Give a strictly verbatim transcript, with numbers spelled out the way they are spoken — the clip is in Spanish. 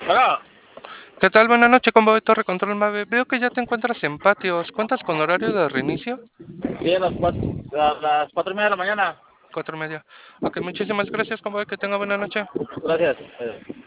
Bueno, ¿Qué tal? Buenas noches, combo de Torre Control Mave. Veo que ya te encuentras en patios. ¿Cuentas con horario de reinicio? sí, a las cuatro, a las cuatro y media de la mañana. Cuatro y media. Ok, muchísimas gracias, combo. Que tenga buena noche. Gracias. Eh.